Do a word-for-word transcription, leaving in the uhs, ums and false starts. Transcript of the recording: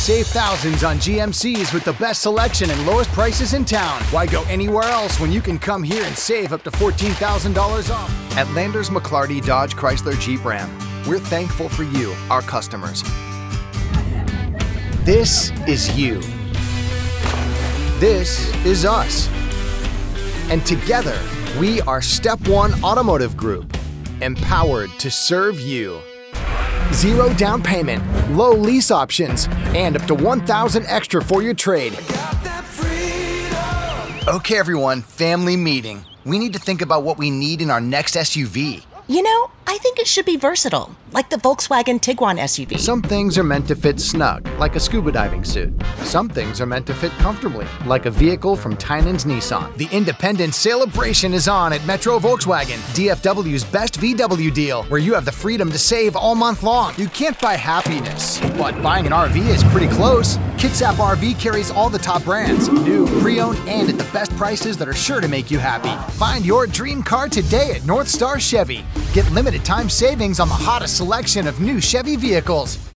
Save thousands on G M Cs with the best selection and lowest prices in town. Why go anywhere else when you can come here and save up to fourteen thousand dollars off? At Landers McClarty Dodge Chrysler Jeep Ram, we're thankful for you, our customers. This is you. This is us. And together, we are Step One Automotive Group, empowered to serve you. Zero down payment, low lease options, and up to one thousand dollars extra for your trade. Okay, everyone, family meeting. We need to think about what we need in our next S U V. You know, I think it should be versatile, like the Volkswagen Tiguan S U V. Some things are meant to fit snug, like a scuba diving suit. Some things are meant to fit comfortably, like a vehicle from Tynan's Nissan. The Independence Celebration is on at Metro Volkswagen, D F W's best V W deal, where you have the freedom to save all month long. You can't buy happiness, but buying an R V is pretty close. Kitsap R V carries all the top brands, new, pre-owned, and at the best prices that are sure to make you happy. Find your dream car today at North Star Chevy. Get limited time savings on the hottest selection of new Chevy vehicles.